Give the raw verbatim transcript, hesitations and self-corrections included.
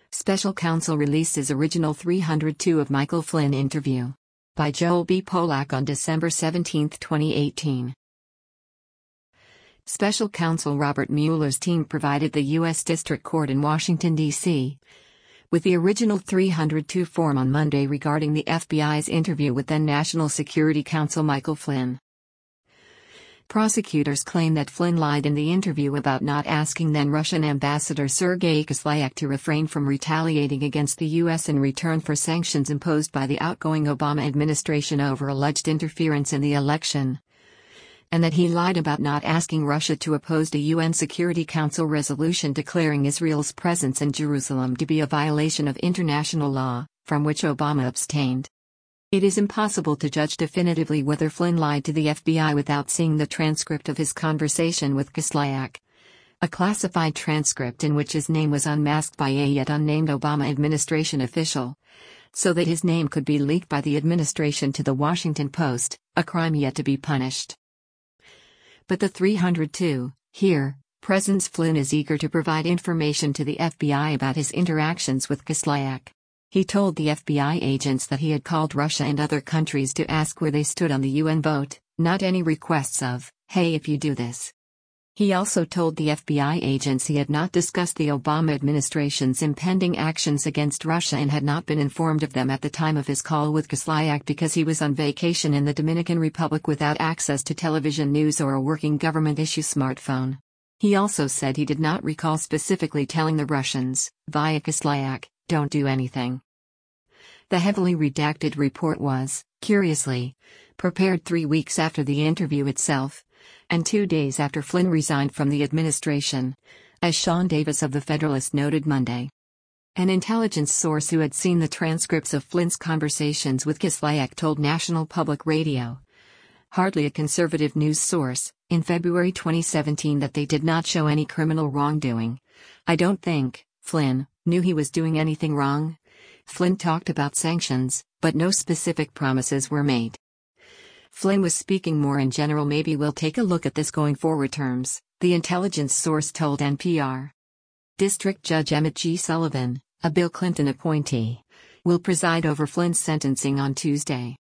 Special counsel releases original three oh two of Michael Flynn interview. By Joel B. Polak on December seventeenth, twenty eighteen. Special counsel Robert Mueller's team provided the U S District Court in Washington, D C with the original three oh two form on Monday regarding the F B I's interview with then National Security Counsel Michael Flynn. Prosecutors claim that Flynn lied in the interview about not asking then Russian Ambassador Sergei Kislyak to refrain from retaliating against the U S in return for sanctions imposed by the outgoing Obama administration over alleged interference in the election, and that he lied about not asking Russia to oppose a U N Security Council resolution declaring Israel's presence in Jerusalem to be a violation of international law, from which Obama abstained. It is impossible to judge definitively whether Flynn lied to the F B I without seeing the transcript of his conversation with Kislyak, a classified transcript in which his name was unmasked by a yet unnamed Obama administration official, so that his name could be leaked by the administration to the Washington Post, a crime yet to be punished. But the three oh two, here, presents Flynn is eager to provide information to the F B I about his interactions with Kislyak. He told the F B I agents that he had called Russia and other countries to ask where they stood on the U N vote, not any requests of, hey, if you do this. He also told the F B I agents he had not discussed the Obama administration's impending actions against Russia and had not been informed of them at the time of his call with Kislyak because he was on vacation in the Dominican Republic without access to television news or a working government-issue smartphone. He also said he did not recall specifically telling the Russians, via Kislyak, don't do anything. The heavily redacted report was, curiously, prepared three weeks after the interview itself, and two days after Flynn resigned from the administration, as Sean Davis of The Federalist noted Monday. An intelligence source who had seen the transcripts of Flynn's conversations with Kislyak told National Public Radio, hardly a conservative news source, in February twenty seventeen that they did not show any criminal wrongdoing. I don't think Flynn knew he was doing anything wrong. Flynn talked about sanctions, but no specific promises were made. Flynn was speaking more in general. Maybe we'll take a look at this going forward terms, the intelligence source told N P R. District Judge Emmett G. Sullivan, a Bill Clinton appointee, will preside over Flynn's sentencing on Tuesday.